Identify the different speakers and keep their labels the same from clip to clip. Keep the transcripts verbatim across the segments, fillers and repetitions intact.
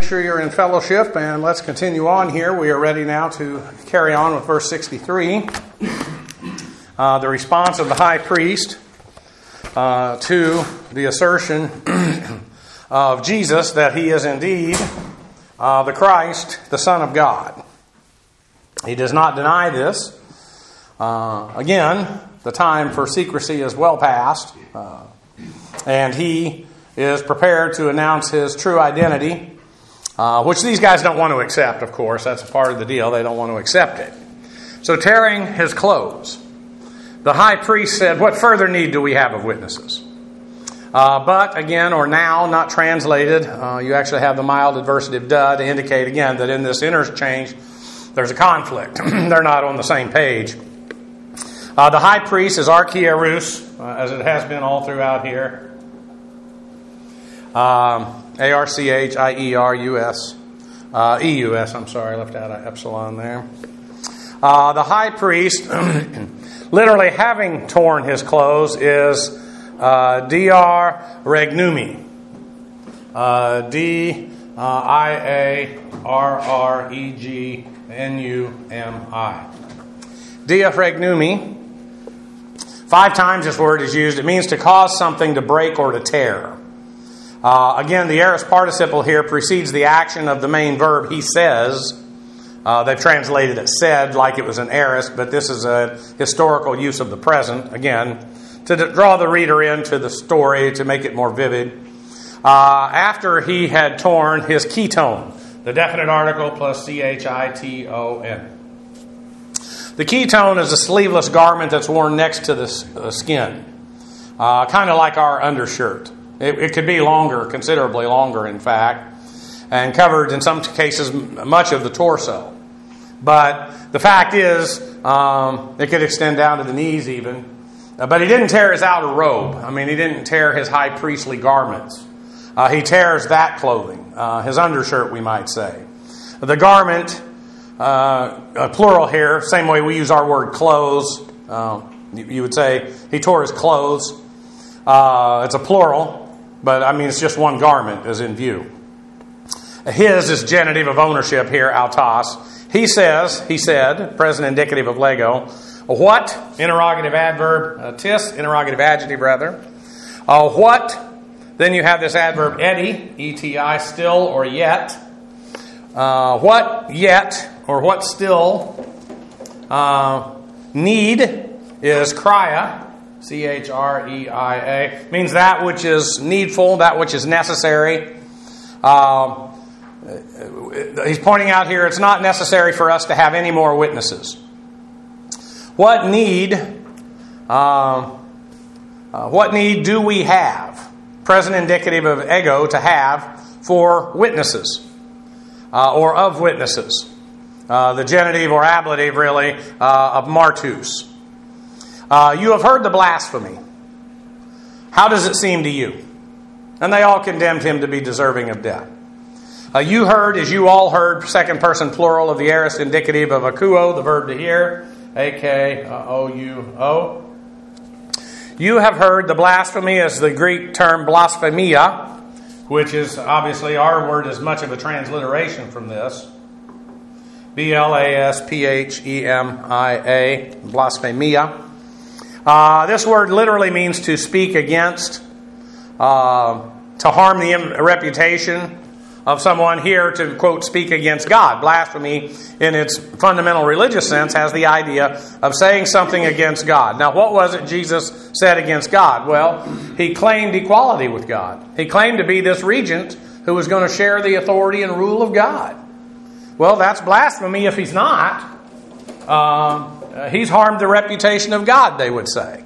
Speaker 1: sure you're in fellowship, and let's continue on here. We are ready now to carry on with verse sixty-three. Uh, the response of the high priest uh, to the assertion of Jesus that he is indeed uh, the Christ, the Son of God. He does not deny this. Uh, again, the time for secrecy is well past, uh, and he is prepared to announce his true identity, uh, which these guys don't want to accept, of course. That's a part of the deal. They don't want to accept it. So tearing his clothes, the high priest said, "What further need do we have of witnesses?" Uh, but, again, or now, not translated, uh, you actually have the mild adversative "duh" to indicate, again, that in this interchange, there's a conflict. They're not on the same page. Uh, the high priest is Archierus, uh, as it has been all throughout here. Um, A R C H I E R U S. Uh, E U S, I'm sorry, I left out an epsilon there. Uh, the high priest, literally having torn his clothes, is uh, D R regnumi. Uh, D I A R R E G N U M I. Dia regnumi. Five times this word is used. It means to cause something to break or to tear. Uh, again, the aorist participle here precedes the action of the main verb, he says. Uh, they've translated it said like it was an aorist, but this is a historical use of the present, again, to d- draw the reader into the story, to make it more vivid. Uh, after he had torn his ketone, the definite article plus C H I T O N. The ketone is a sleeveless garment that's worn next to the uh, skin, uh, kind of like our undershirt. It, it could be longer, considerably longer, in fact, and covered in some cases much of the torso. But the fact is, um, it could extend down to the knees even. Uh, but he didn't tear his outer robe. I mean, he didn't tear his high priestly garments. Uh, he tears that clothing, uh, his undershirt, we might say. The garment, uh, plural here, same way we use our word clothes. Uh, you, you would say he tore his clothes. Uh, it's a plural. But, I mean, it's just one garment is in view. His is genitive of ownership here, autos. He says, he said, present indicative of lego. What? Interrogative adverb. Uh, tis, interrogative adjective, rather. Uh, what? Then you have this adverb eti, E T I, still or yet. Uh, what yet, or what still. Uh, need is crya. C H R E I A. Means that which is needful, that which is necessary. Uh, he's pointing out here it's not necessary for us to have any more witnesses. What need, uh, uh, what need do we have? Present indicative of ego, to have, for witnesses, uh, or of witnesses. Uh, the genitive or ablative, really, uh, of martus. Uh, you have heard the blasphemy. How does it seem to you? And they all condemned him to be deserving of death. Uh, you heard, as you all heard, second person plural of the aorist indicative of akuo, the verb to hear, A K O U O. You have heard the blasphemy as the Greek term blasphemia, which is obviously our word is much of a transliteration from this. B L A S P H E M I A, blasphemia. Uh, this word literally means to speak against, uh, to harm the reputation of someone. Here to, quote, speak against God. Blasphemy, in its fundamental religious sense, has the idea of saying something against God. Now, what was it Jesus said against God? Well, he claimed equality with God. He claimed to be this regent who was going to share the authority and rule of God. Well, that's blasphemy if he's not. Um... Uh, he's harmed the reputation of God, they would say.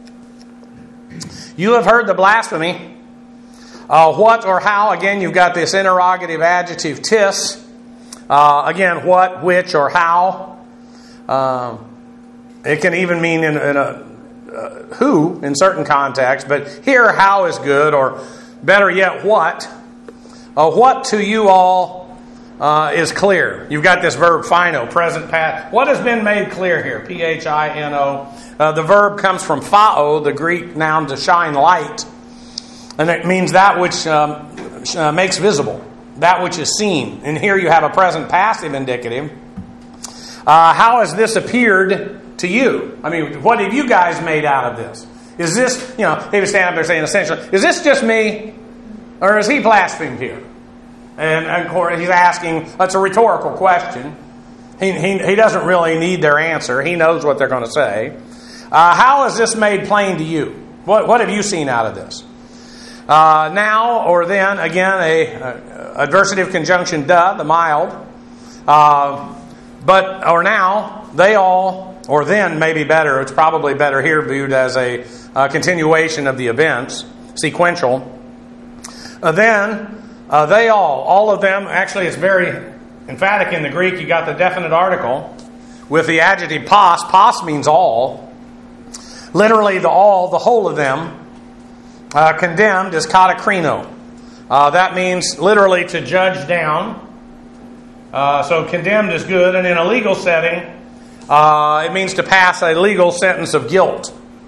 Speaker 1: You have heard the blasphemy. Uh, what or how? Again, you've got this interrogative adjective tis. Uh, again, what, which, or how. Uh, it can even mean in, in a uh, who in certain contexts, but here how is good, or better yet, what. Uh, what to you all Uh, is clear. You've got this verb phino, present past. What has been made clear here? P H I N O. Uh, the verb comes from phao, the Greek noun to shine light. And it means that which um, uh, makes visible. that which is seen. And here you have a present passive indicative. Uh, how has this appeared to you? I mean, what have you guys made out of this? Is this, you know, he would stand up there saying essentially, is this just me? Or is he blasphemed here? And, and of course, he's asking, that's a rhetorical question. He, he, he doesn't really need their answer. He knows what they're going to say. Uh, how is this made plain to you? What, what have you seen out of this? Uh, now or then, again, a, a adversative conjunction, duh, the mild. Uh, but, or now, they all, or then maybe better, it's probably better here viewed as a, a continuation of the events, sequential. Uh, then, uh, they all, all of them, actually it's very emphatic in the Greek. You got the definite article with the adjective pos. Pos means all. Literally the all, the whole of them. Uh, condemned is katakrino. Uh, that means literally to judge down. Uh, so condemned is good. And in a legal setting, uh, it means to pass a legal sentence of guilt.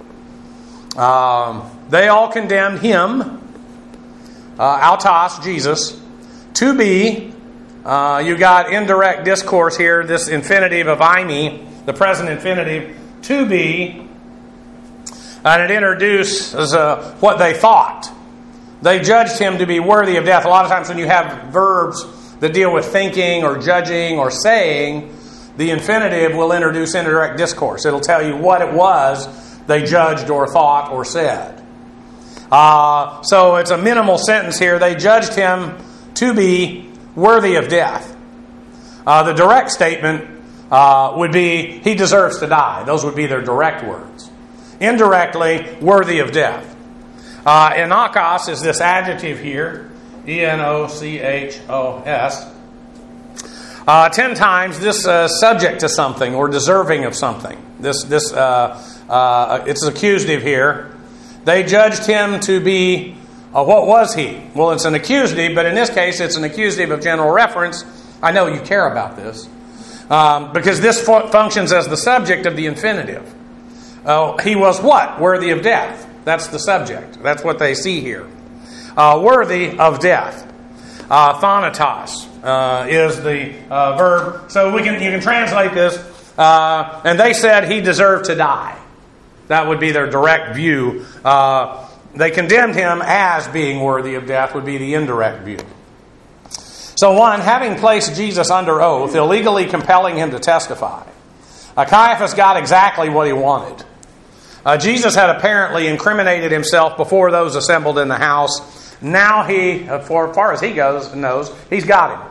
Speaker 1: Um, they all condemned him, uh, autos, Jesus, to be. Uh, you got indirect discourse here, this infinitive of eimi, the present infinitive, to be, and it introduces uh, what they thought. They judged him to be worthy of death. A lot of times when you have verbs that deal with thinking or judging or saying, the infinitive will introduce indirect discourse. It'll tell you what it was they judged or thought or said. Uh, so it's a minimal sentence here. They judged him to be worthy of death. Uh, the direct statement uh, would be, he deserves to die. Those would be their direct words. Indirectly, worthy of death. Uh, enokos is this adjective here, E N O C H O S. Uh, ten times this uh, subject to something or deserving of something. This, this, uh, uh, it's accusative here. They judged him to be Uh, what was he? Well, it's an accusative, but in this case, it's an accusative of general reference. I know you care about this. Um, because this fu- functions as the subject of the infinitive. Uh, he was what? Worthy of death. That's the subject. That's what they see here. Uh, worthy of death. Uh, thanatos uh, is the uh, verb. So we can you can translate this. Uh, and they said he deserved to die. That would be their direct view. Uh They condemned him as being worthy of death would be the indirect view. So one, having placed Jesus under oath, illegally compelling him to testify, uh, Caiaphas got exactly what he wanted. Uh, Jesus had apparently incriminated himself before those assembled in the house. Now he, for as far as he goes, knows, he's got him.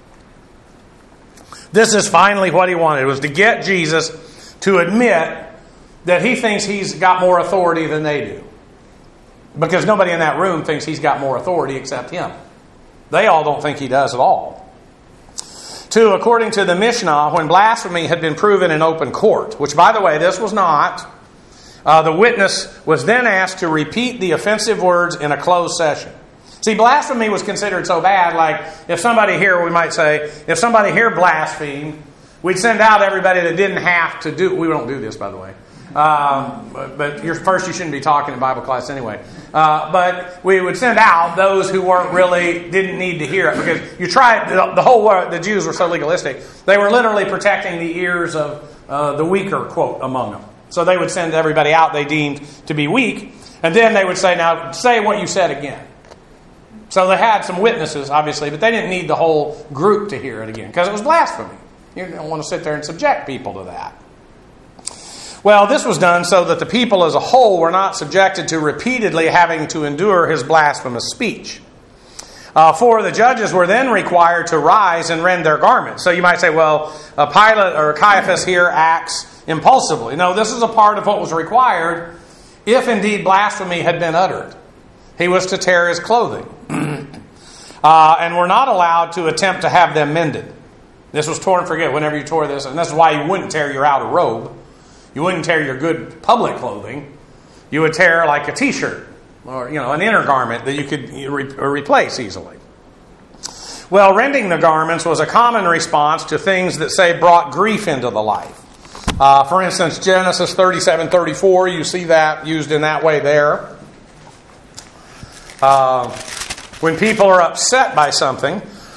Speaker 1: This is finally what he wanted, was to get Jesus to admit that he thinks he's got more authority than they do. Because nobody in that room thinks he's got more authority except him. They all don't think he does at all. Two, according to the Mishnah, when blasphemy had been proven in open court, which, by the way, this was not, uh, the witness was then asked to repeat the offensive words in a closed session. See, blasphemy was considered so bad, like if somebody here, we might say, if somebody here blasphemed, we'd send out everybody that didn't have to do, we don't do this, by the way. Um, but but you're, first you shouldn't be talking in Bible class anyway. Uh, but we would send out those who weren't really, didn't need to hear it. Because you tried, the, the whole world, the Jews were so legalistic. They were literally protecting the ears of uh, the weaker, quote, among them. So they would send everybody out they deemed to be weak. And then they would say, now say what you said again. So they had some witnesses, obviously, but they didn't need the whole group to hear it again. Because it was blasphemy. You don't want to sit there and subject people to that. Well, this was done so that the people as a whole were not subjected to repeatedly having to endure his blasphemous speech. Uh, for the judges were then required to rise and rend their garments. So you might say, well, uh, Pilate or Caiaphas here acts impulsively. No, this is a part of what was required if indeed blasphemy had been uttered. He was to tear his clothing. uh, and were not allowed to attempt to have them mended. This was torn for good whenever you tore this. And this is why you wouldn't tear your outer robe. You wouldn't tear your good public clothing. You would tear like a t-shirt or, you know, an inner garment that you could re- replace easily. Well, rending the garments was a common response to things that, say, brought grief into the life. Uh, for instance, Genesis thirty-seven thirty-four, you see that used in that way there. Uh, when people are upset by something,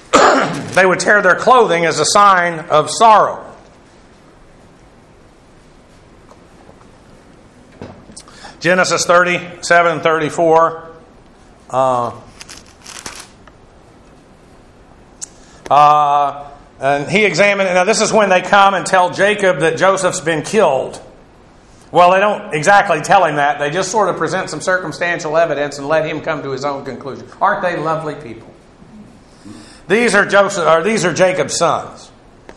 Speaker 1: they would tear their clothing as a sign of sorrow. Genesis thirty-seven and thirty-four. Uh, uh, and he examined it. Now this is when they come and tell Jacob that Joseph's been killed. Well, they don't exactly tell him that. They just sort of present some circumstantial evidence and let him come to his own conclusion. Aren't they lovely people? These are Joseph, or these are Jacob's sons.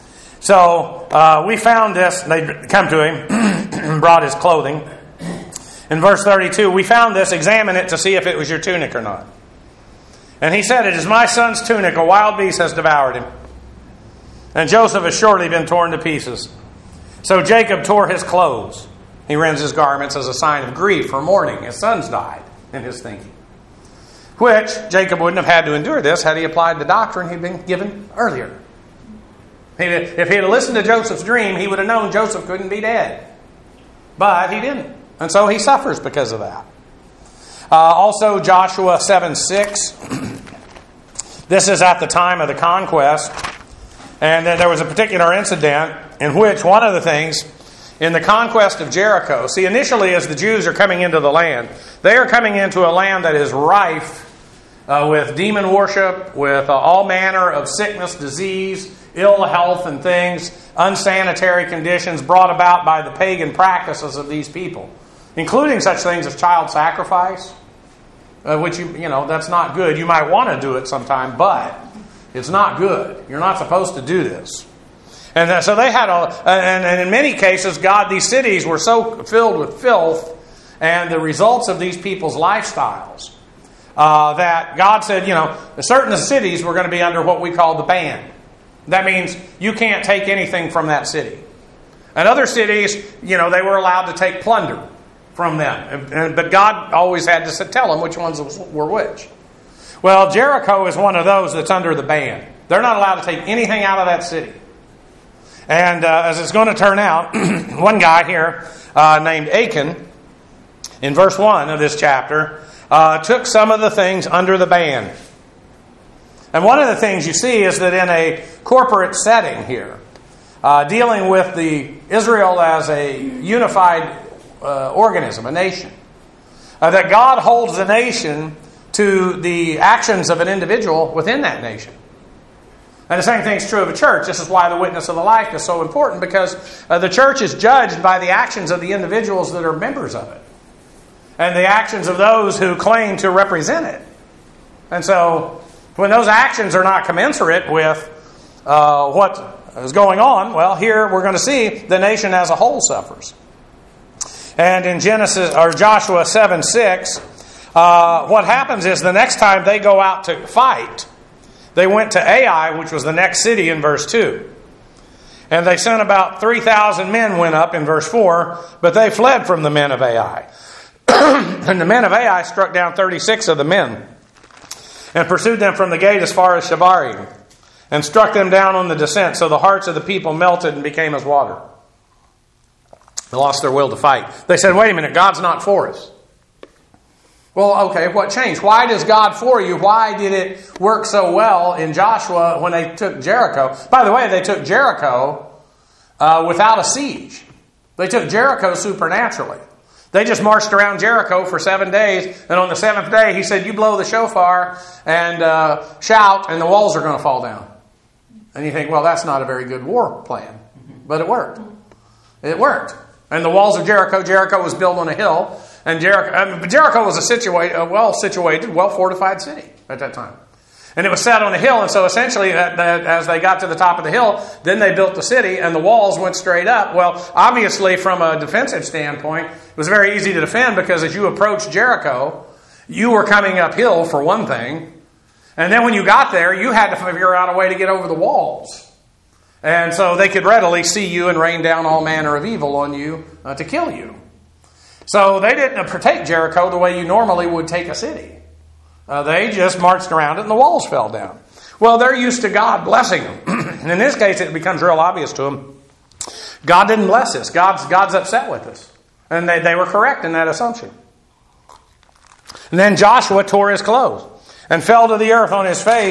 Speaker 1: So uh, we found this. They come to him and brought his clothing. In verse thirty-two, we found this. Examine it to see if it was your tunic or not. And he said, "It is my son's tunic. A wild beast has devoured him. And Joseph has surely been torn to pieces." So Jacob tore his clothes. He rends his garments as a sign of grief or mourning. His sons died, in his thinking. Which, Jacob wouldn't have had to endure this had he applied the doctrine he'd been given earlier. If he had listened to Joseph's dream, he would have known Joseph couldn't be dead. But he didn't. And so he suffers because of that. Uh, also, Joshua seven six. This is at the time of the conquest. And there was a particular incident in which one of the things in the conquest of Jericho, see, initially as the Jews are coming into the land, they are coming into a land that is rife uh, with demon worship, with uh, all manner of sickness, disease, ill health and things, unsanitary conditions brought about by the pagan practices of these people, including such things as child sacrifice, uh, which, you, you know, that's not good. You might want to do it sometime, but it's not good. You're not supposed to do this. And so they had a, and, and in many cases, God, these cities were so filled with filth and the results of these people's lifestyles uh, that God said, you know, certain cities were going to be under what we call the ban. That means you can't take anything from that city. And other cities, you know, they were allowed to take plunder from them. And, and, but God always had to tell them which ones were which. Well, Jericho is one of those that's under the ban. They're not allowed to take anything out of that city. And uh, as it's going to turn out, one guy here uh, named Achan, in verse one of this chapter, uh, took some of the things under the ban. And one of the things you see is that in a corporate setting here, uh, dealing with the Israel as a unified uh, organism, a nation, uh, that God holds the nation to the actions of an individual within that nation. And the same thing is true of a church. This is why the witness of the life is so important, because uh, the church is judged by the actions of the individuals that are members of it and the actions of those who claim to represent it. And so when those actions are not commensurate with uh, what is going on, well, here we're going to see the nation as a whole suffers. And in Genesis or Joshua seven six, uh, what happens is the next time they go out to fight, they went to Ai, which was the next city in verse two. And they sent about three thousand men went up in verse four, but they fled from the men of Ai. And the men of Ai struck down thirty-six of the men and pursued them from the gate as far as Shebarim and struck them down on the descent. So the hearts of the people melted and became as water. They lost their will to fight. They said, wait a minute, God's not for us. Well, okay, what changed? Why does God for you? Why did it work so well in Joshua when they took Jericho? By the way, they took Jericho uh, without a siege. They took Jericho supernaturally. They just marched around Jericho for seven days, and on the seventh day, he said, you blow the shofar and uh, shout, and the walls are going to fall down. And you think, well, that's not a very good war plan. But it worked. It worked. And the walls of Jericho, Jericho was built on a hill. And Jericho, I mean, Jericho was a, situate, a well-situated, well-fortified city at that time. And it was set on a hill, and so essentially as they got to the top of the hill, then they built the city, and the walls went straight up. Well, obviously from a defensive standpoint, it was very easy to defend because as you approached Jericho, you were coming uphill for one thing. And then when you got there, you had to figure out a way to get over the walls. And so they could readily see you and rain down all manner of evil on you uh, to kill you. So they didn't take Jericho the way you normally would take a city. Uh, they just marched around it and the walls fell down. Well, they're used to God blessing them. And in this case, it becomes real obvious to them. God didn't bless us. God's, God's upset with us. And they, they were correct in that assumption. And then Joshua tore his clothes and fell to the earth on his face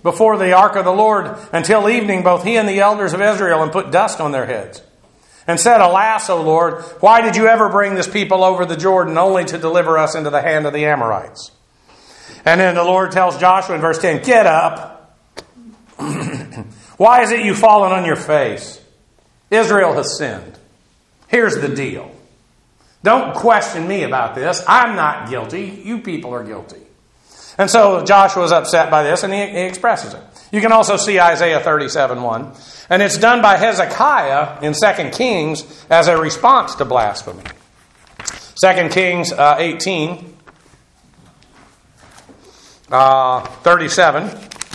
Speaker 1: before the ark of the Lord until evening, both he and the elders of Israel, and put dust on their heads. And said, Alas, O Lord, why did you ever bring this people over the Jordan only to deliver us into the hand of the Amorites? And then the Lord tells Joshua in verse ten, Get up. Why is it you've fallen on your face? Israel has sinned. Here's the deal. Don't question me about this. I'm not guilty. You people are guilty. And so Joshua is upset by this, and he, he expresses it. You can also see Isaiah thirty-seven one. And it's done by Hezekiah in Second Kings as a response to blasphemy. Second Kings uh, eighteen, uh, thirty-seven.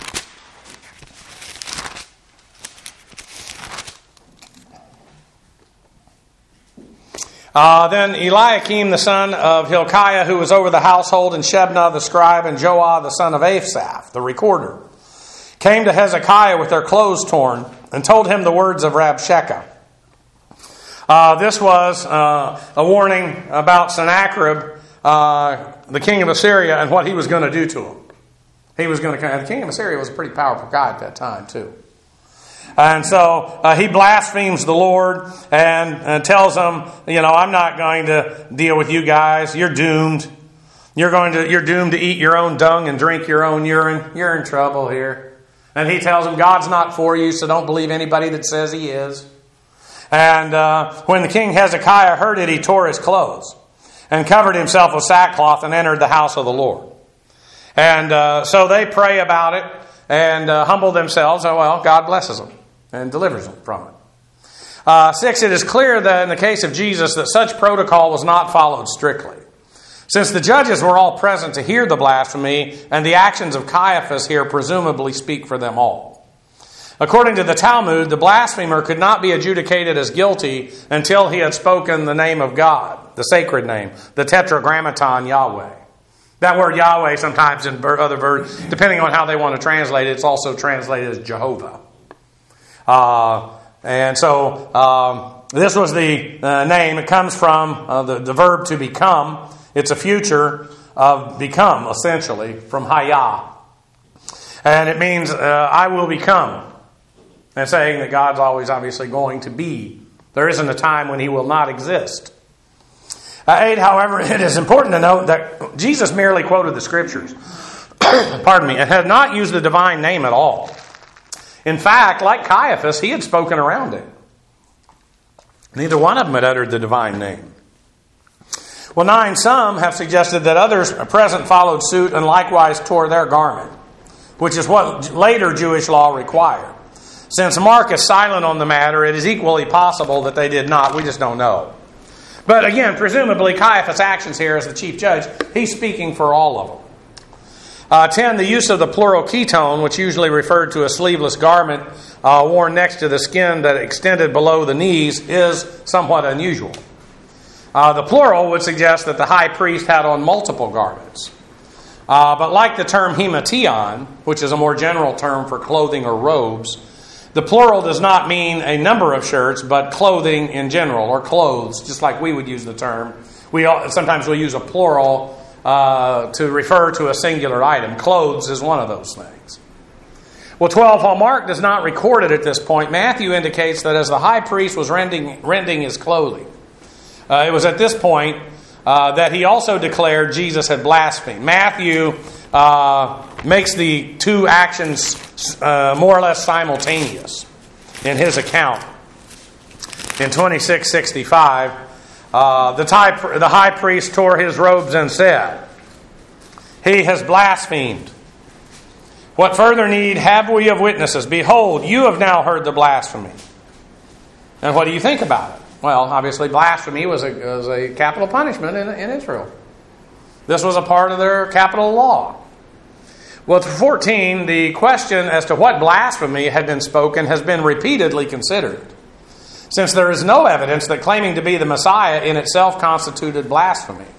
Speaker 1: Uh, then Eliakim, the son of Hilkiah, who was over the household, and Shebna the scribe, and Joah the son of Asaph, the recorder, came to Hezekiah with their clothes torn, and told him the words of Rabshakeh. Uh, this was uh, a warning about Sennacherib, uh, the king of Assyria, and what he was going to do to him. He was going to. The king of Assyria was a pretty powerful guy at that time, too. And so uh, he blasphemes the Lord and, and tells them, you know, I'm not going to deal with you guys. You're doomed. You're going to. You're doomed to eat your own dung and drink your own urine. You're in trouble here. And he tells them, God's not for you, so don't believe anybody that says he is. And uh, when the king Hezekiah heard it, he tore his clothes and covered himself with sackcloth and entered the house of the Lord. And uh, so they pray about it and uh, humble themselves. Oh, well, God blesses them and delivers them from it. Uh, six, it is clear that in the case of Jesus that such protocol was not followed strictly. Since the judges were all present to hear the blasphemy, and the actions of Caiaphas here presumably speak for them all. According to the Talmud, the blasphemer could not be adjudicated as guilty until he had spoken the name of God, the sacred name, the tetragrammaton Yahweh. That word Yahweh sometimes in other versions, depending on how they want to translate it, it's also translated as Jehovah. Uh, and so um, this was the uh, name. It comes from uh, the, the verb to become. It's a future of become, essentially, from Hayah. And it means, uh, I will become. And saying that God's always obviously going to be. There isn't a time when he will not exist. Uh, eight, however, it is important to note that Jesus merely quoted the Scriptures. Pardon me. And had not used the divine name at all. In fact, like Caiaphas, he had spoken around it. Neither one of them had uttered the divine name. Well, nine, some have suggested that others present followed suit and likewise tore their garment, which is what later Jewish law required. Since Mark is silent on the matter, it is equally possible that they did not. We just don't know. But again, presumably Caiaphas' actions here as the chief judge, he's speaking for all of them. Uh, ten, the use of the plural ketone, which usually referred to a sleeveless garment uh, worn next to the skin that extended below the knees, is somewhat unusual. Uh, the plural would suggest that the high priest had on multiple garments. Uh, but like the term hemation, which is a more general term for clothing or robes, the plural does not mean a number of shirts, but clothing in general, or clothes, just like we would use the term. We all, sometimes we'll use a plural uh, to refer to a singular item. Clothes is one of those things. Well, twelve, while Mark does not record it at this point, Matthew indicates that as the high priest was rending, rending his clothing, Uh, it was at this point uh, that he also declared Jesus had blasphemed. Matthew uh, makes the two actions uh, more or less simultaneous in his account. In twenty-six sixty-five, uh, the, high, the high priest tore his robes and said, He has blasphemed. What further need have we of witnesses? Behold, you have now heard the blasphemy. And what do you think about it? Well, obviously blasphemy was a, was a capital punishment in, in Israel. This was a part of their capital law. Well, to fourteen, the question as to what blasphemy had been spoken has been repeatedly considered, since there is no evidence that claiming to be the Messiah in itself constituted blasphemy.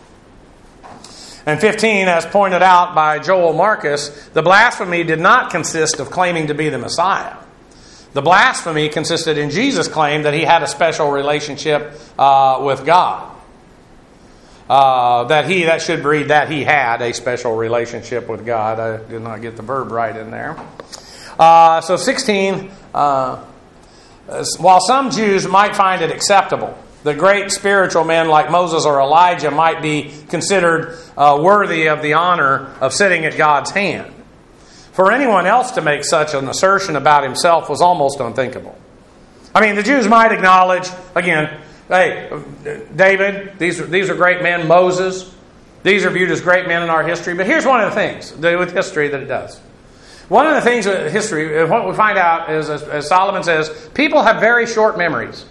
Speaker 1: And fifteen, as pointed out by Joel Marcus, the blasphemy did not consist of claiming to be the Messiah. The blasphemy consisted in Jesus' claim that he had a special relationship uh, with God. uh, that he, that should read that he had a special relationship with God. I did not get the verb right in there. Uh, so sixteen, uh, while some Jews might find it acceptable, the great spiritual men like Moses or Elijah might be considered uh, worthy of the honor of sitting at God's hand. For anyone else to make such an assertion about himself was almost unthinkable. I mean, the Jews might acknowledge, again, hey, David, these are, these are great men, Moses, these are viewed as great men in our history. But here's one of the things with history that it does. One of the things with history, what we find out is, as, as Solomon says, people have very short memories.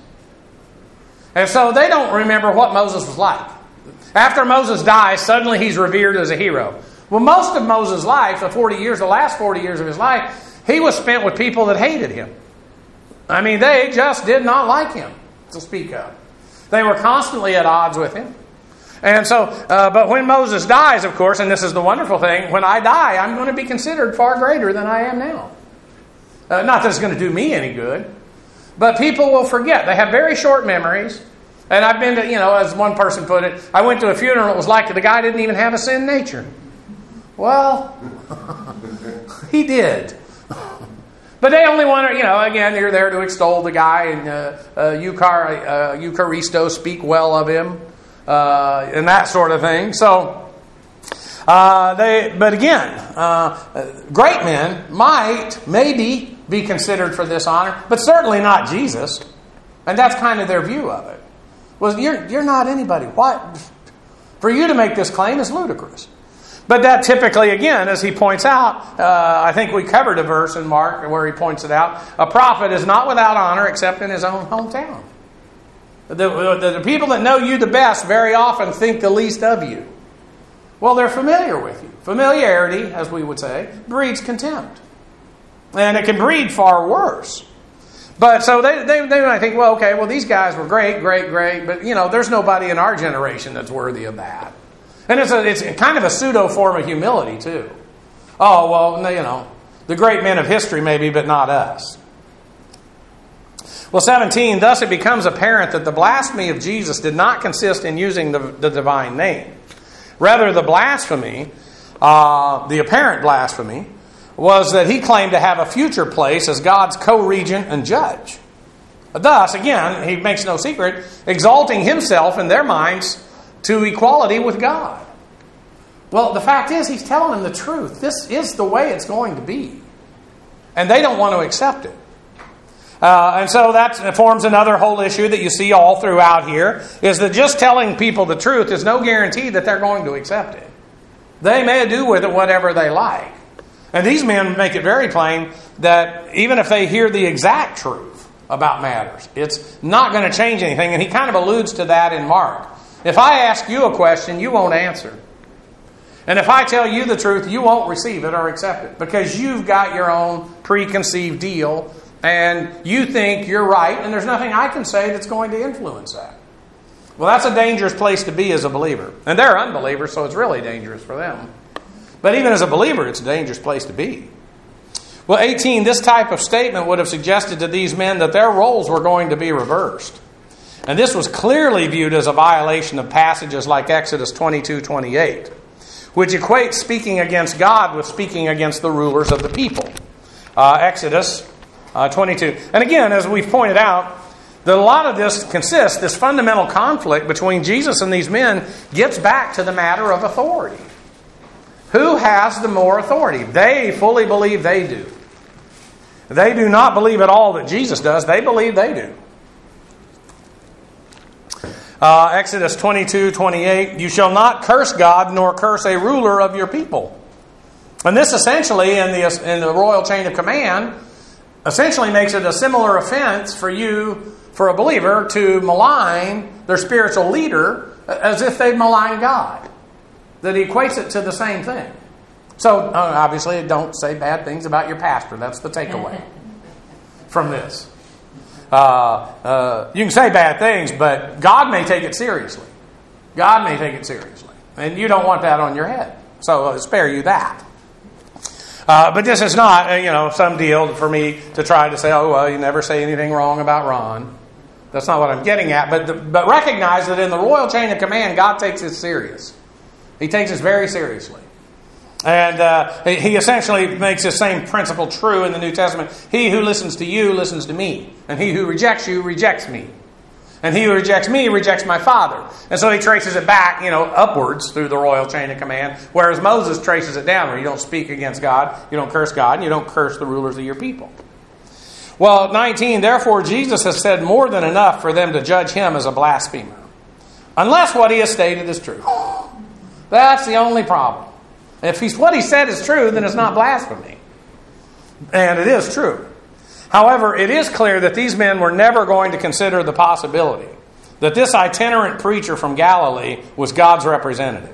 Speaker 1: And so they don't remember what Moses was like. After Moses dies, suddenly he's revered as a hero. Well, most of Moses' life, the forty years, the last forty years of his life, he was spent with people that hated him. I mean, they just did not like him, to speak of. They were constantly at odds with him. And so, uh, but when Moses dies, of course, and this is the wonderful thing, when I die, I'm going to be considered far greater than I am now. Uh, not that it's going to do me any good, but people will forget. They have very short memories. And I've been to, you know, as one person put it, I went to a funeral, it was like the guy didn't even have a sin nature. Well, he did. But they only want to, you know, again, you're there to extol the guy and uh, uh, Euchar, uh, Eucharisto, speak well of him, uh, and that sort of thing. So, uh, they, but again, uh, great men might, maybe, be considered for this honor, but certainly not Jesus. And that's kind of their view of it. Well, you're, you're not anybody. What? For you to make this claim is ludicrous. But that typically, again, as he points out, uh, I think we covered a verse in Mark where he points it out, a prophet is not without honor except in his own hometown. The, the, the people that know you the best very often think the least of you. Well, they're familiar with you. Familiarity, as we would say, breeds contempt. And it can breed far worse. But so they, they, they might think, well, okay, well, these guys were great, great, great, but, you know, there's nobody in our generation that's worthy of that. And it's a, it's kind of a pseudo form of humility, too. Oh, well, you know, the great men of history maybe, but not us. Well, seventeen, thus it becomes apparent that the blasphemy of Jesus did not consist in using the, the divine name. Rather, the blasphemy, uh, the apparent blasphemy, was that he claimed to have a future place as God's co-regent and judge. Thus, again, he makes no secret, exalting himself in their minds to equality with God. Well, the fact is, he's telling them the truth. This is the way it's going to be. And they don't want to accept it. Uh, and so that forms another whole issue that you see all throughout here, is that just telling people the truth is no guarantee that they're going to accept it. They may do with it whatever they like. And these men make it very plain that even if they hear the exact truth about matters, it's not going to change anything. And he kind of alludes to that in Mark. If I ask you a question, you won't answer. And if I tell you the truth, you won't receive it or accept it. Because you've got your own preconceived deal and you think you're right and there's nothing I can say that's going to influence that. Well, that's a dangerous place to be as a believer. And they're unbelievers, so it's really dangerous for them. But even as a believer, it's a dangerous place to be. Well, eighteen, this type of statement would have suggested to these men that their roles were going to be reversed. And this was clearly viewed as a violation of passages like Exodus twenty-two twenty-eight, which equates speaking against God with speaking against the rulers of the people. Uh, Exodus uh, twenty-two. And again, as we've pointed out, that a lot of this consists, this fundamental conflict between Jesus and these men gets back to the matter of authority. Who has the more authority? They fully believe they do. They do not believe at all that Jesus does. They believe they do. Uh, Exodus twenty-two twenty-eight, you shall not curse God nor curse a ruler of your people. And this essentially, in the, in the royal chain of command, essentially makes it a similar offense for you, for a believer, to malign their spiritual leader as if they malign God. That he equates it to the same thing. So, uh, obviously, don't say bad things about your pastor. That's the takeaway from this. Uh, uh, you can say bad things, but God may take it seriously. God may take it seriously. And you don't want that on your head. So, I'll spare you that. Uh, but this is not, uh, you know, some deal for me to try to say, oh, well, you never say anything wrong about Ron. That's not what I'm getting at. But, the, but recognize that in the royal chain of command, God takes it serious. He takes it very seriously. And uh, he essentially makes the same principle true in the New Testament. He who listens to you listens to me. And he who rejects you rejects me. And he who rejects me rejects my Father. And so he traces it back, you know, upwards through the royal chain of command. Whereas Moses traces it down, where you don't speak against God, you don't curse God, and you don't curse the rulers of your people. Well, nineteen, therefore Jesus has said more than enough for them to judge him as a blasphemer. Unless what he has stated is true. That's the only problem. If he's, what he said is true, then it's not blasphemy. And it is true. However, it is clear that these men were never going to consider the possibility that this itinerant preacher from Galilee was God's representative.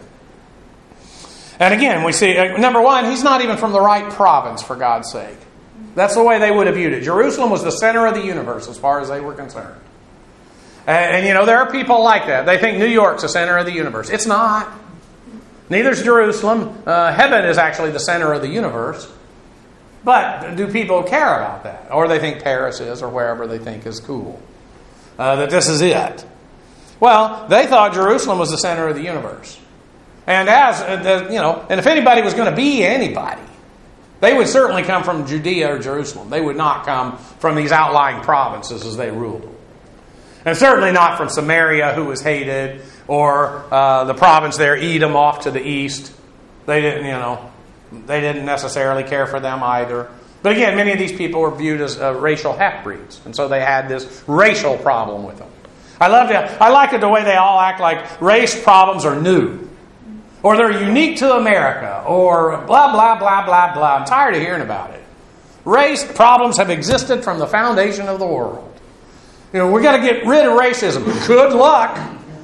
Speaker 1: And again, we see, number one, he's not even from the right province, for God's sake. That's the way they would have viewed it. Jerusalem was the center of the universe as far as they were concerned. And, and you know, there are people like that. They think New York's the center of the universe. It's not. Neither's Jerusalem. Uh, heaven is actually the center of the universe. But do people care about that? Or they think Paris is, or wherever they think is cool. Uh, that this is it. Well, they thought Jerusalem was the center of the universe. And as, uh, you know, and if anybody was going to be anybody, they would certainly come from Judea or Jerusalem. They would not come from these outlying provinces as they ruled. And certainly not from Samaria, who was hated, or uh, the province there, Edom, off to the east. They didn't, you know, they didn't necessarily care for them either. But again, many of these people were viewed as uh, racial half-breeds, and so they had this racial problem with them. I love that. I like it the way they all act like race problems are new, or they're unique to America, or blah blah blah blah blah. I'm tired of hearing about it. Race problems have existed from the foundation of the world. You know, we got to get rid of racism. Good luck.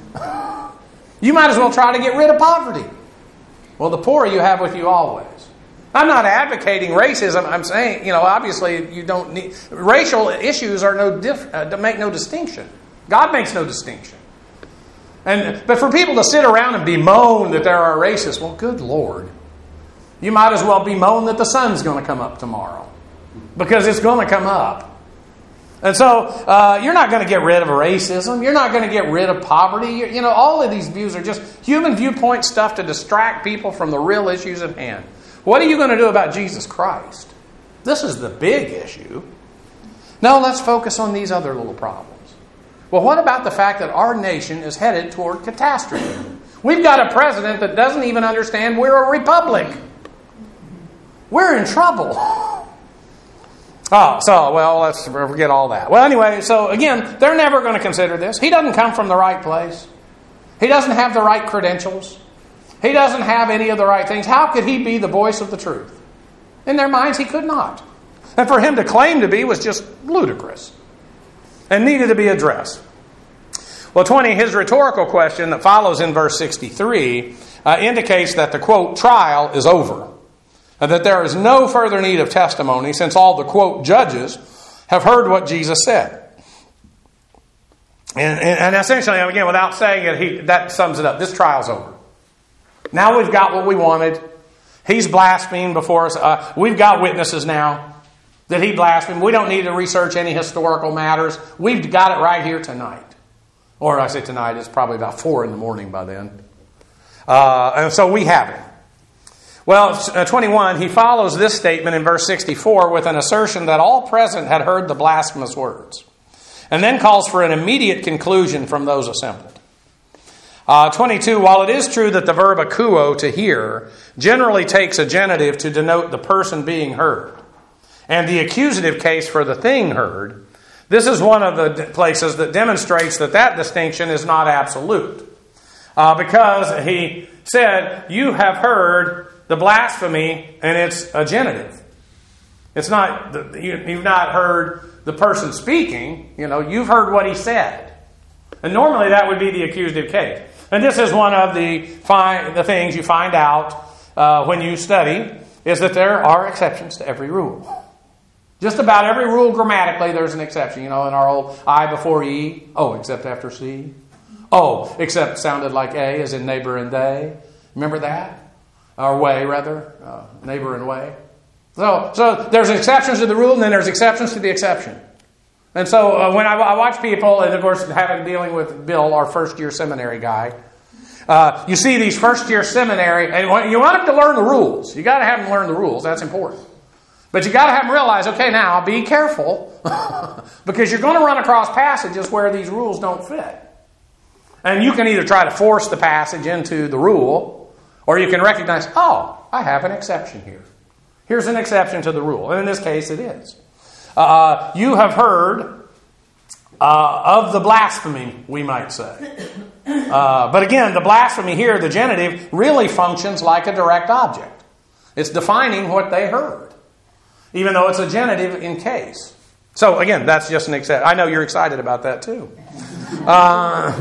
Speaker 1: You might as well try to get rid of poverty. Well, the poor you have with you always. I'm not advocating racism. I'm saying, you know, obviously you don't need... Racial issues are no diff, uh, make no distinction. God makes no distinction. And But for people to sit around and bemoan that there are racists, well, good Lord. You might as well bemoan that the sun's going to come up tomorrow. Because it's going to come up. And so, uh, you're not going to get rid of racism. You're not going to get rid of poverty. You, you know, all of these views are just human viewpoint stuff to distract people from the real issues at hand. What are you going to do about Jesus Christ? This is the big issue. No, let's focus on these other little problems. Well, what about the fact that our nation is headed toward catastrophe? We've got a president that doesn't even understand we're a republic. We're in trouble. Oh, so, well, let's forget all that. Well, anyway, so again, they're never going to consider this. He doesn't come from the right place. He doesn't have the right credentials. He doesn't have any of the right things. How could he be the voice of the truth? In their minds, he could not. And for him to claim to be was just ludicrous and needed to be addressed. Well, twenty, his rhetorical question that follows in verse sixty-three uh, indicates that the, quote, trial is over. And that there is no further need of testimony since all the, quote, judges have heard what Jesus said. And, and, and essentially, again, without saying it, he, that sums it up. This trial's over. Now we've got what we wanted. He's blasphemed before us. Uh, we've got witnesses now that he blasphemed. We don't need to research any historical matters. We've got it right here tonight. Or I say tonight, it's probably about four in the morning by then. Uh, and so we have it. Well, twenty-one, he follows this statement in verse sixty-four with an assertion that all present had heard the blasphemous words, and then calls for an immediate conclusion from those assembled. Uh, twenty-two, while it is true that the verb akouo, to hear, generally takes a genitive to denote the person being heard, and the accusative case for the thing heard, this is one of the places that demonstrates that that distinction is not absolute. Uh, because he said, you have heard the blasphemy, and it's a genitive. It's not, you've not heard the person speaking, you know, you've heard what he said. And normally that would be the accusative case. And this is one of the fi- the things you find out uh, when you study, is that there are exceptions to every rule. Just about every rule grammatically, there's an exception. You know, in our old I before E, oh, except after C. Oh, except sounded like A, as in neighbor and they. Remember that? Or way, rather. Uh, neighbor and way. So, so there's exceptions to the rule, and then there's exceptions to the exception. And so uh, when I, I watch people, and of course having dealing with Bill, our first year seminary guy, uh, you see these first year seminary, and you want them to learn the rules. You got to have them learn the rules. That's important. But you got to have them realize, okay, now be careful because you're going to run across passages where these rules don't fit. And you can either try to force the passage into the rule, or you can recognize, oh, I have an exception here. Here's an exception to the rule. And in this case, it is. Uh, you have heard uh, of the blasphemy, we might say. Uh, but again, the blasphemy here, the genitive, really functions like a direct object. It's defining what they heard, even though it's a genitive in case. So again, that's just an exception. I know you're excited about that too. Uh,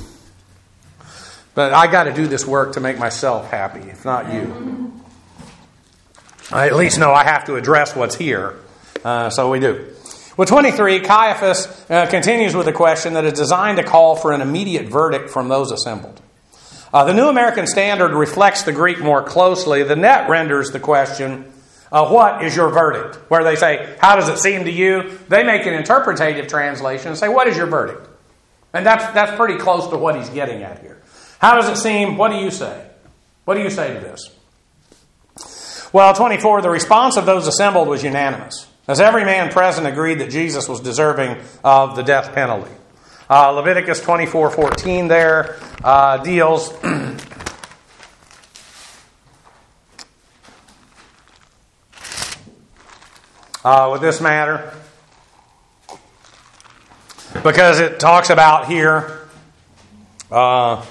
Speaker 1: but I got to do this work to make myself happy, if not you. I at least know I have to address what's here. Uh, so we do. Well, twenty-three, Caiaphas uh, continues with a question that is designed to call for an immediate verdict from those assembled. Uh, the New American Standard reflects the Greek more closely. The Net renders the question, uh, what is your verdict? Where they say, how does it seem to you? They make an interpretative translation and say, what is your verdict? And that's, that's pretty close to what he's getting at here. How does it seem? What do you say? What do you say to this? Well, twenty-four, the response of those assembled was unanimous, as every man present agreed that Jesus was deserving of the death penalty. Uh, Leviticus twenty-four fourteen there uh, deals uh, with this matter, because it talks about here uh,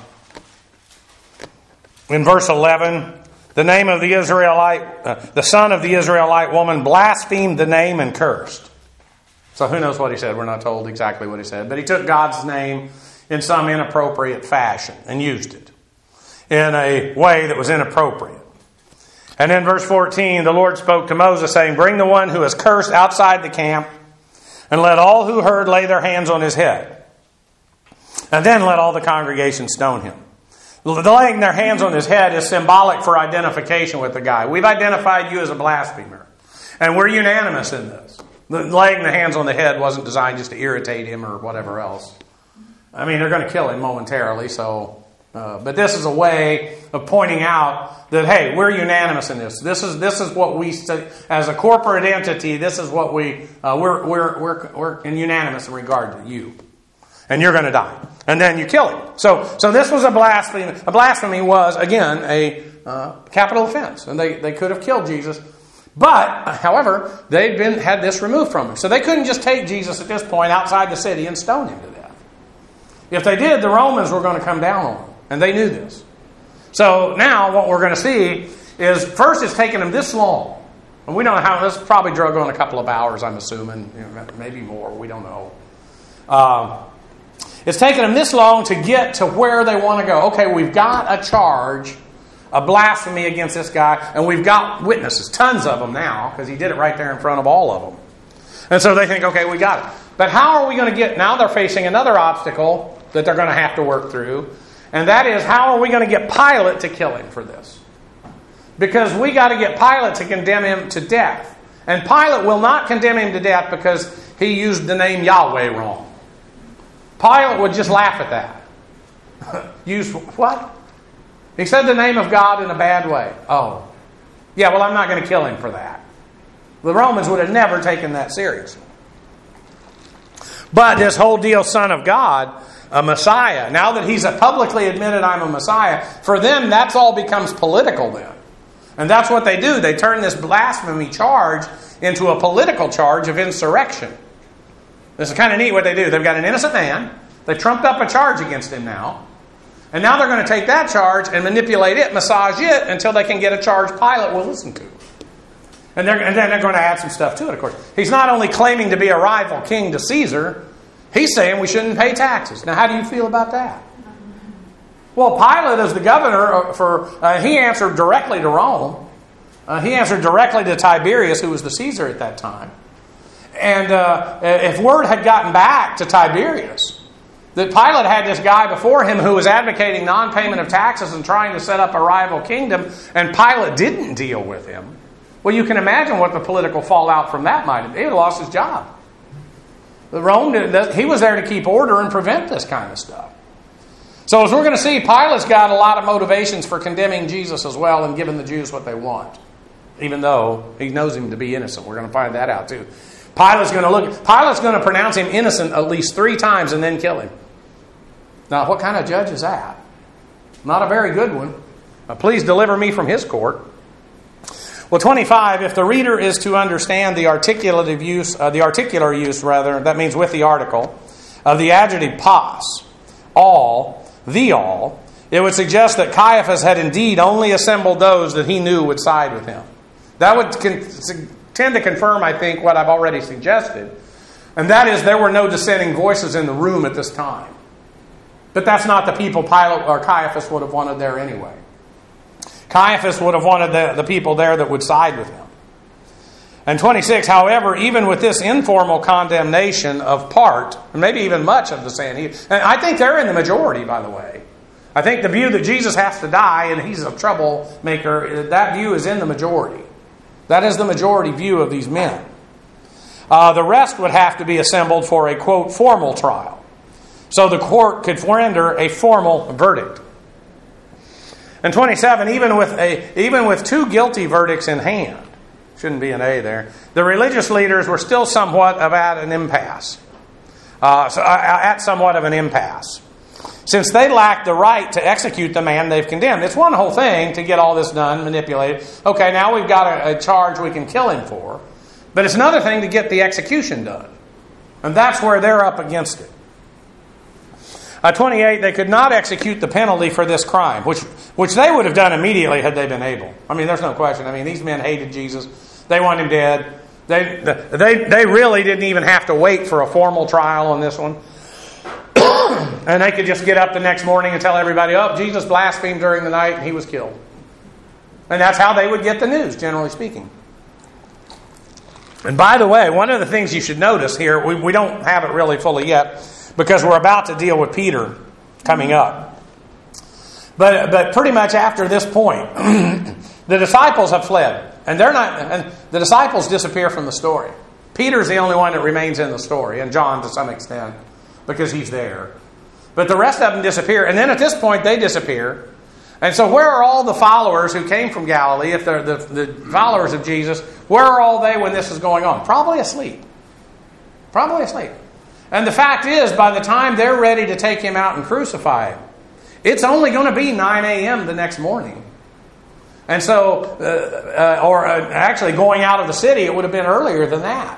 Speaker 1: in verse eleven, the name of the Israelite, uh, the son of the Israelite woman blasphemed the name and cursed. So who knows what he said? We're not told exactly what he said. But he took God's name in some inappropriate fashion and used it in a way that was inappropriate. And in verse fourteen, the Lord spoke to Moses, saying, bring the one who has cursed outside the camp, and let all who heard lay their hands on his head. And then let all the congregation stone him. Laying their hands on his head is symbolic for identification with the guy. We've identified you as a blasphemer. And we're unanimous in this. Laying the hands on the head wasn't designed just to irritate him or whatever else. I mean, they're going to kill him momentarily, so... Uh, but this is a way of pointing out that, hey, we're unanimous in this. This is this is what we, as a corporate entity, this is what we, uh, we're, we're, we're, we're in unanimous in regard to you. And you're going to die. And then you kill him. So so this was a blasphemy. A blasphemy was, again, a uh, capital offense. And they, they could have killed Jesus. But, however, they'd been had this removed from him. So they couldn't just take Jesus at this point outside the city and stone him to death. If they did, the Romans were going to come down on them. And they knew this. So now what we're going to see is, first it's taken them this long. And we don't know how, this probably drug on a couple of hours, I'm assuming. You know, maybe more, we don't know. Um, it's taken them this long to get to where they want to go. Okay, we've got a charge, a blasphemy against this guy, and we've got witnesses, tons of them now, because he did it right there in front of all of them. And so they think, okay, we got it. But how are we going to get, now they're facing another obstacle that they're going to have to work through. And that is, how are we going to get Pilate to kill him for this? Because we got to get Pilate to condemn him to death. And Pilate will not condemn him to death because he used the name Yahweh wrong. Pilate would just laugh at that. Use what? He said the name of God in a bad way. Oh. Yeah, well, I'm not going to kill him for that. The Romans would have never taken that seriously. But this whole deal, Son of God, a Messiah. Now that he's publicly admitted I'm a Messiah, for them that's all becomes political then. And that's what they do. They turn this blasphemy charge into a political charge of insurrection. This is kind of neat what they do. They've got an innocent man. They trumped up a charge against him now. And now they're going to take that charge and manipulate it, massage it, until they can get a charge Pilate will listen to. And, they're, and then they're going to add some stuff to it, of course. He's not only claiming to be a rival king to Caesar, he's saying we shouldn't pay taxes. Now, how do you feel about that? Well, Pilate, as the governor, for uh, he answered directly to Rome. Uh, he answered directly to Tiberius, who was the Caesar at that time. And uh, if word had gotten back to Tiberius that Pilate had this guy before him who was advocating non-payment of taxes and trying to set up a rival kingdom, and Pilate didn't deal with him, well, you can imagine what the political fallout from that might have been. He would have lost his job. Rome, he was there to keep order and prevent this kind of stuff. So as we're going to see, Pilate's got a lot of motivations for condemning Jesus as well and giving the Jews what they want, even though he knows him to be innocent. We're going to find that out too. Pilate's going to look. Pilate's going to pronounce him innocent at least three times and then kill him. Now, what kind of judge is that? Not a very good one. Uh, please deliver me from his court. Well, twenty-five. If the reader is to understand the articulative use, uh, the articular use rather, that means with the article of the adjective pas, all. The all, it would suggest that Caiaphas had indeed only assembled those that he knew would side with him. That would con- tend to confirm, I think, what I've already suggested, and that is there were no dissenting voices in the room at this time. But that's not the people Pilate or Caiaphas would have wanted there anyway. Caiaphas would have wanted the, the people there that would side with him. And twenty-six, however, even with this informal condemnation of part, and maybe even much of the Sanhedrin, and I think they're in the majority, by the way. I think the view that Jesus has to die and he's a troublemaker, that view is in the majority. That is the majority view of these men. Uh, the rest would have to be assembled for a, quote, formal trial. So the court could render a formal verdict. And twenty-seven, even with a even with two guilty verdicts in hand, shouldn't be an A there, the religious leaders were still somewhat of at an impasse. Uh, so, uh, at somewhat of an impasse. Since they lacked the right to execute the man they've condemned. It's one whole thing to get all this done, manipulated. Okay, now we've got a, a charge we can kill him for. But it's another thing to get the execution done. And that's where they're up against it. Uh, twenty-eight, they could not execute the penalty for this crime, which which they would have done immediately had they been able. I mean, there's no question. I mean, these men hated Jesus. They want him dead. They they they really didn't even have to wait for a formal trial on this one. And they could just get up the next morning and tell everybody, oh, Jesus blasphemed during the night and he was killed. And that's how they would get the news, generally speaking. And by the way, one of the things you should notice here, we, we don't have it really fully yet, because we're about to deal with Peter coming up. But but pretty much after this point, the disciples have fled. And they're not and the disciples disappear from the story. Peter's the only one that remains in the story, and John to some extent, because he's there. But the rest of them disappear. And then at this point, they disappear. And so where are all the followers who came from Galilee, if they're the, the followers of Jesus, where are all they when this is going on? Probably asleep. Probably asleep. And the fact is, by the time they're ready to take him out and crucify him, it's only going to be nine a.m. the next morning. And so, uh, uh, or uh, actually going out of the city, it would have been earlier than that.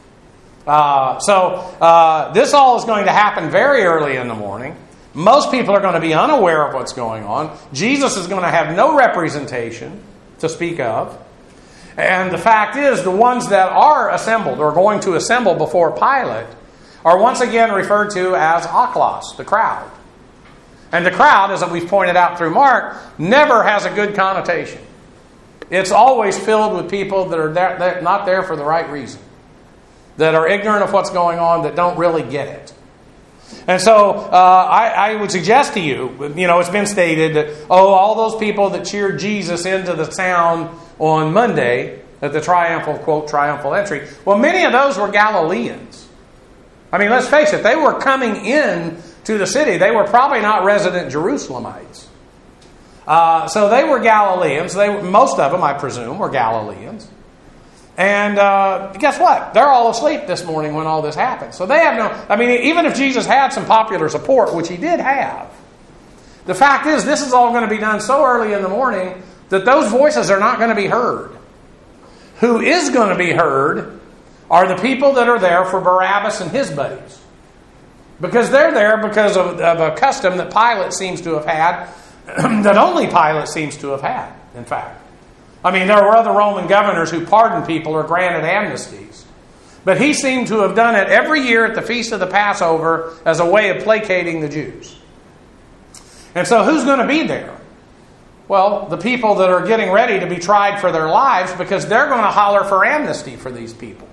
Speaker 1: Uh, so, uh, this all is going to happen very early in the morning. Most people are going to be unaware of what's going on. Jesus is going to have no representation to speak of. And the fact is, the ones that are assembled, or going to assemble before Pilate, are once again referred to as aklos, the crowd. And the crowd, as we've pointed out through Mark, never has a good connotation. It's always filled with people that are there, that are not there for the right reason, that are ignorant of what's going on, that don't really get it. And so uh, I, I would suggest to you, you know, it's been stated that, oh, all those people that cheered Jesus into the town on Monday at the triumphal, quote, triumphal entry, well, many of those were Galileans. I mean, let's face it, they were coming in to the city. They were probably not resident Jerusalemites. Uh, so they were Galileans. They, most of them, I presume, were Galileans. And uh, guess what? They're all asleep this morning when all this happened. So they have no... I mean, even if Jesus had some popular support, which he did have, the fact is this is all going to be done so early in the morning that those voices are not going to be heard. Who is going to be heard are the people that are there for Barabbas and his buddies. Because they're there because of, of a custom that Pilate seems to have had, that only Pilate seems to have had, in fact. I mean, there were other Roman governors who pardoned people or granted amnesties. But he seemed to have done it every year at the Feast of the Passover as a way of placating the Jews. And so who's going to be there? Well, the people that are getting ready to be tried for their lives, because they're going to holler for amnesty for these people.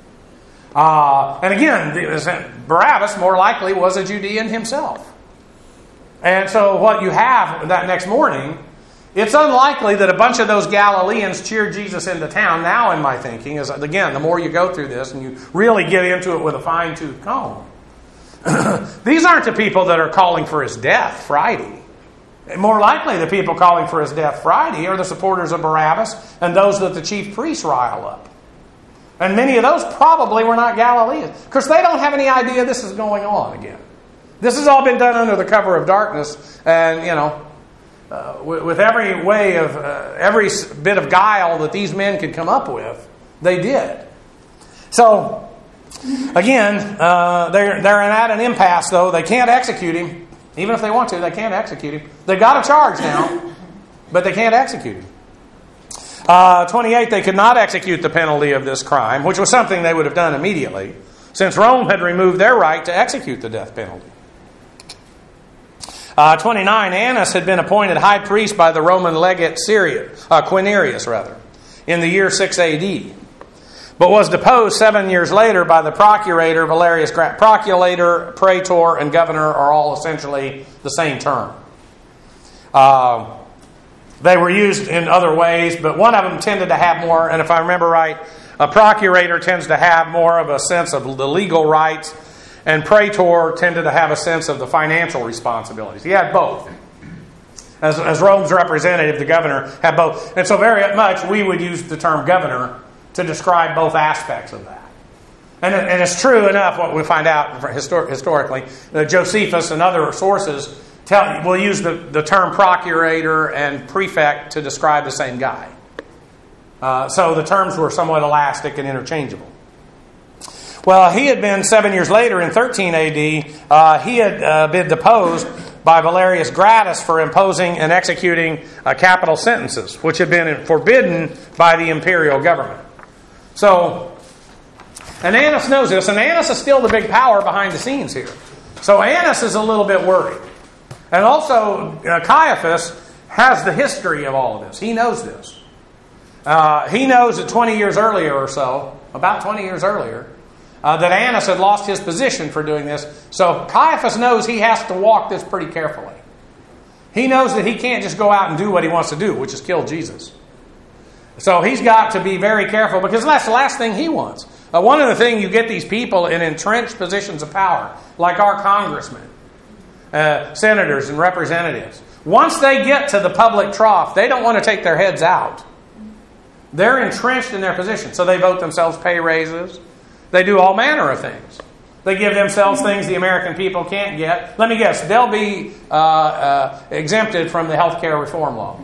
Speaker 1: Uh, and again, Barabbas more likely was a Judean himself. And so what you have that next morning It's unlikely that a bunch of those Galileans cheered Jesus into town. Now, in my thinking, is again, the more you go through this and you really get into it with a fine-tooth comb, these aren't the people that are calling for his death Friday. More likely, the people calling for his death Friday are the supporters of Barabbas and those that the chief priests rile up. And many of those probably were not Galileans, because they don't have any idea this is going on again. This has all been done under the cover of darkness, and, you know, uh, with, with every way of, uh, every bit of guile that these men could come up with, they did. So, again, uh, they're, they're at an impasse, though. They can't execute him. Even if they want to, they can't execute him. They've got a charge now, but they can't execute him. Uh, twenty-eight, they could not execute the penalty of this crime, which was something they would have done immediately, since Rome had removed their right to execute the death penalty. Uh, twenty-nine, Annas had been appointed high priest by the Roman legate Syria, uh, Quirinius, rather, in the year six A D, but was deposed seven years later by the procurator Valerius Gratus. Procurator, praetor, and governor are all essentially the same term. Uh, they were used in other ways, but one of them tended to have more, and if I remember right, a procurator tends to have more of a sense of the legal rights, and praetor tended to have a sense of the financial responsibilities. He had both. As, as Rome's representative, the governor had both. And so very much we would use the term governor to describe both aspects of that. And, and it's true enough, what we find out histor- historically, that Josephus and other sources tell, will use the, the term procurator and prefect to describe the same guy. Uh, so the terms were somewhat elastic and interchangeable. Well, he had been, seven years later in thirteen A D, uh, he had uh, been deposed by Valerius Gratus for imposing and executing uh, capital sentences, which had been forbidden by the imperial government. So, and Annas knows this, and Annas is still the big power behind the scenes here. So Annas is a little bit worried. And also, uh, Caiaphas has the history of all of this. He knows this. Uh, he knows that twenty years earlier or so, about twenty years earlier, Uh, that Annas had lost his position for doing this. So Caiaphas knows he has to walk this pretty carefully. He knows that he can't just go out and do what he wants to do, which is kill Jesus. So he's got to be very careful, because that's the last thing he wants. Uh, one of the things, you get these people in entrenched positions of power, like our congressmen, uh, senators, and representatives. Once they get to the public trough, they don't want to take their heads out. They're entrenched in their position. So they vote themselves pay raises. They do all manner of things. They give themselves things the American people can't get. Let me guess, they'll be uh, uh, exempted from the health care reform law.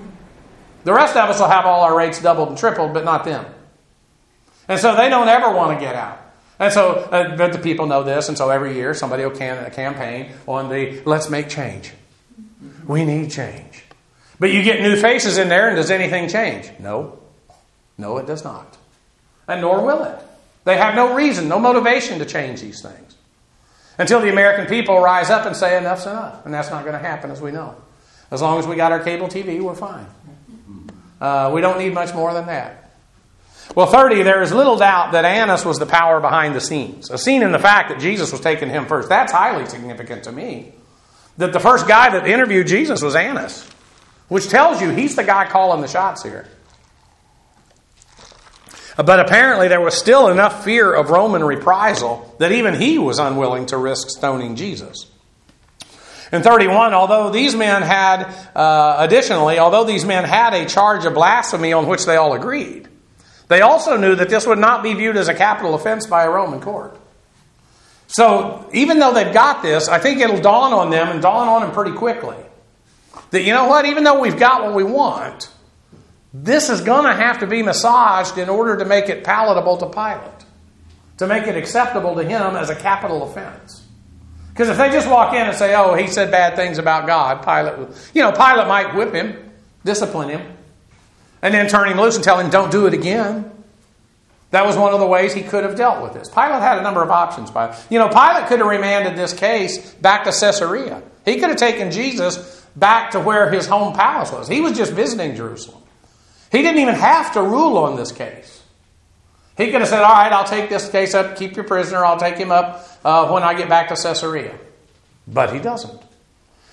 Speaker 1: The rest of us will have all our rates doubled and tripled, but not them. And so they don't ever want to get out. And so, uh, but the people know this, and so every year somebody will can, campaign on the let's make change. We need change. But you get new faces in there, and does anything change? No. No, it does not. And nor will it. They have no reason, no motivation to change these things. Until the American people rise up and say enough's enough. And that's not going to happen, as we know. As long as we got our cable T V, we're fine. Uh, we don't need much more than that. Well, thirty, there is little doubt that Annas was the power behind the scenes. A scene in the fact that Jesus was taking him first. That's highly significant to me. That the first guy that interviewed Jesus was Annas. Which tells you he's the guy calling the shots here. But apparently there was still enough fear of Roman reprisal that even he was unwilling to risk stoning Jesus. In thirty-one, although these men had, uh, additionally, although these men had a charge of blasphemy on which they all agreed, they also knew that this would not be viewed as a capital offense by a Roman court. So even though they've got this, I think it'll dawn on them, and dawn on them pretty quickly, that, you know what, even though we've got what we want, this is going to have to be massaged in order to make it palatable to Pilate, to make it acceptable to him as a capital offense. Because if they just walk in and say, oh, he said bad things about God, Pilate, you know, Pilate might whip him, discipline him, and then turn him loose and tell him, don't do it again. That was one of the ways he could have dealt with this. Pilate had a number of options. You know, Pilate could have remanded this case back to Caesarea. He could have taken Jesus back to where his home palace was. He was just visiting Jerusalem. He didn't even have to rule on this case. He could have said, all right, I'll take this case up, keep your prisoner, I'll take him up uh, when I get back to Caesarea. But he doesn't.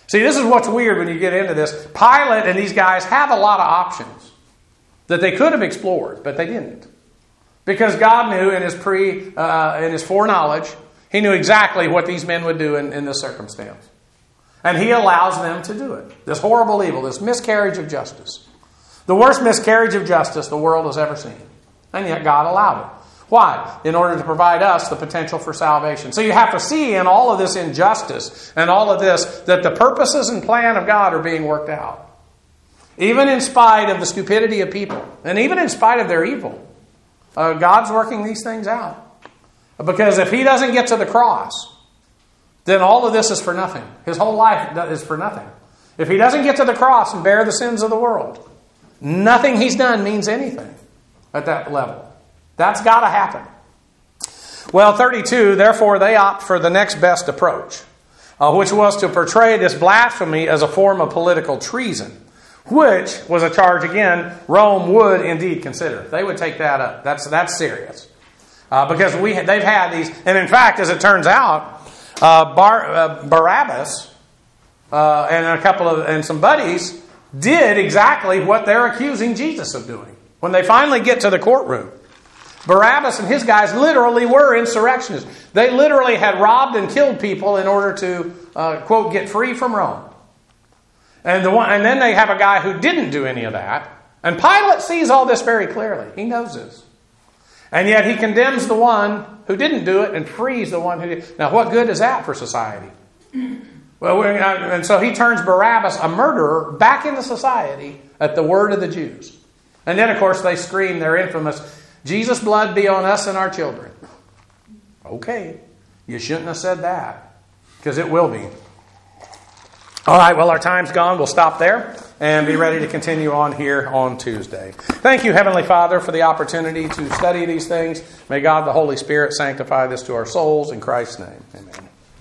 Speaker 1: See, this is what's weird when you get into this. Pilate and these guys have a lot of options that they could have explored, but they didn't. Because God knew in his pre, uh, in his foreknowledge, he knew exactly what these men would do in, in this circumstance. And he allows them to do it. This horrible evil, this miscarriage of justice. The worst miscarriage of justice the world has ever seen. And yet God allowed it. Why? In order to provide us the potential for salvation. So you have to see in all of this injustice and all of this that the purposes and plan of God are being worked out. Even in spite of the stupidity of people. And even in spite of their evil. Uh, God's working these things out. Because if he doesn't get to the cross, then all of this is for nothing. His whole life is for nothing. If he doesn't get to the cross and bear the sins of the world, nothing he's done means anything at that level. That's got to happen. Well, thirty-two, therefore they opt for the next best approach, uh, which was to portray this blasphemy as a form of political treason, which was a charge, again, Rome would indeed consider. They would take that up. That's that's serious. Uh, because we they've had these, and in fact, as it turns out, uh, Bar, uh, Barabbas uh, and a couple of and some buddies did exactly what they're accusing Jesus of doing. When they finally get to the courtroom, Barabbas and his guys literally were insurrectionists. They literally had robbed and killed people in order to, uh, quote, get free from Rome. And, the one, and then they have a guy who didn't do any of that. And Pilate sees all this very clearly. He knows this. And yet he condemns the one who didn't do it and frees the one who did. Now, what good is that for society? Well, we're, and so he turns Barabbas, a murderer, back into society at the word of the Jews. And then, of course, they scream their infamous, Jesus' blood be on us and our children. Okay, you shouldn't have said that, because it will be. All right, well, our time's gone. We'll stop there and be ready to continue on here on Tuesday. Thank you, Heavenly Father, for the opportunity to study these things. May God, the Holy Spirit, sanctify this to our souls. In Christ's name, amen.